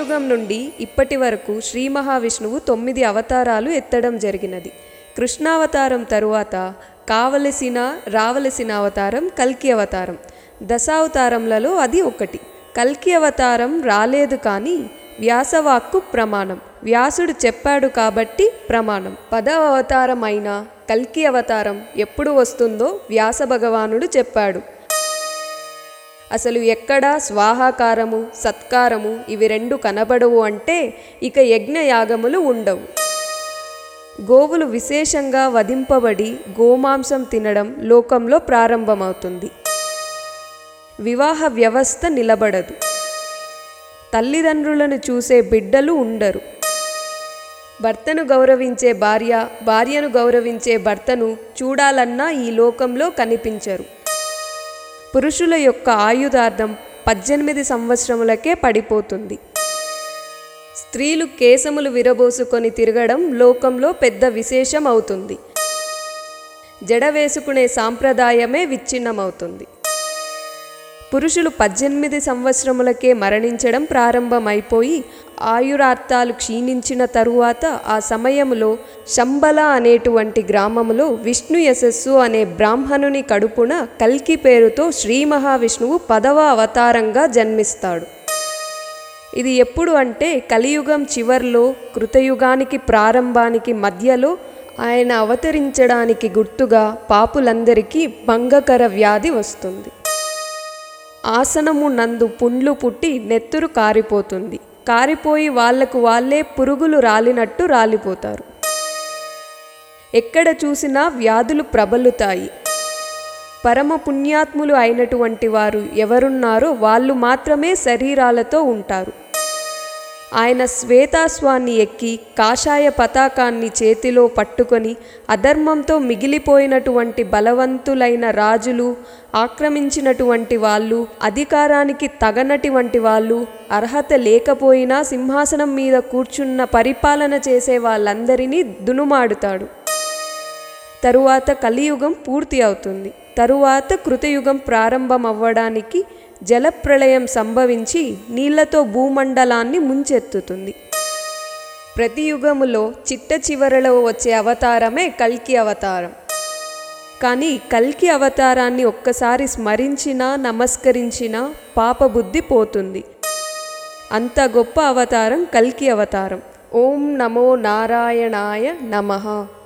కలియుగం నుండి ఇప్పటి వరకు శ్రీ మహావిష్ణువు 9 అవతారాలు ఎత్తడం జరిగినది. కృష్ణావతారం తరువాత రావలసిన అవతారం కల్కి అవతారం. దశావతారంలలో అది ఒకటి. కల్కి అవతారం రాలేదు కానీ వ్యాసవాక్కు ప్రమాణం. వ్యాసుడు చెప్పాడు కాబట్టి ప్రమాణం. 10వ అవతారం అయిన కల్కి అవతారం ఎప్పుడు వస్తుందో వ్యాస భగవానుడు చెప్పాడు. అసలు ఎక్కడా స్వాహాకారము సత్కారము ఇవి రెండు కనబడవు అంటే ఇక యజ్ఞయాగములు ఉండవు. గోవులు విశేషంగా వధింపబడి గోమాంసం తినడం లోకంలో ప్రారంభమవుతుంది. వివాహ వ్యవస్థ నిలబడదు. తల్లిదండ్రులను చూసే బిడ్డలు ఉండరు. భర్తను గౌరవించే భార్య, భార్యను గౌరవించే భర్తను చూడాలన్నా ఈ లోకంలో కనిపించరు. పురుషుల యొక్క ఆయుధార్థం 18 సంవత్సరములకే పడిపోతుంది. స్త్రీలు కేశములు విరబోసుకొని తిరగడం లోకంలో పెద్ద విశేషం అవుతుంది. జడ వేసుకునే సాంప్రదాయమే విచ్ఛిన్నమవుతుంది. పురుషులు 18 సంవత్సరములకే మరణించడం ప్రారంభమైపోయి ఆయురార్థాలు క్షీణించిన తరువాత ఆ సమయంలో శంబల అనేటువంటి గ్రామములో విష్ణు యశస్సు అనే బ్రాహ్మణుని కడుపున కల్కి పేరుతో శ్రీ మహావిష్ణువు 10వ అవతారంగా జన్మిస్తాడు. ఇది ఎప్పుడు అంటే కలియుగం చివర్లో కృతయుగానికి ప్రారంభానికి మధ్యలో ఆయన అవతరించడానికి గుర్తుగా పాపులందరికీ భంగకర వ్యాధి వస్తుంది. ఆసనము నందు పుండ్లు పుట్టి నెత్తురు కారిపోతుంది. కారిపోయి వాళ్లకు వాళ్ళే పురుగులు రాలినట్టు రాలిపోతారు. ఎక్కడ చూసినా వ్యాధులు ప్రబలుతాయి. పరమ పుణ్యాత్ములు అయినటువంటి వారు ఎవరున్నారో వాళ్ళు మాత్రమే శరీరాలతో ఉంటారు. ఆయన శ్వేతాశ్వాన్ని ఎక్కి కాషాయ పతాకాన్ని చేతిలో పట్టుకొని అధర్మంతో మిగిలిపోయినటువంటి బలవంతులైన రాజులు, ఆక్రమించినటువంటి వాళ్ళు, అధికారానికి తగనటువంటి వాళ్ళు, అర్హత లేకపోయినా సింహాసనం మీద కూర్చున్న పరిపాలన చేసే వాళ్ళందరినీ దునుమాడుతాడు. తరువాత కలియుగం పూర్తి అవుతుంది. తరువాత కృతయుగం ప్రారంభమవ్వడానికి జలప్రళయం సంభవించి నీళ్లతో భూమండలాన్ని ముంచెత్తుతుంది. ప్రతి యుగములో చిట్ట చివరలో వచ్చే అవతారమే కల్కి అవతారం. కానీ కల్కి అవతారాన్ని ఒక్కసారి స్మరించినా నమస్కరించినా పాపబుద్ధి పోతుంది. అంత గొప్ప అవతారం కల్కి అవతారం. ఓం నమో నారాయణాయ నమః.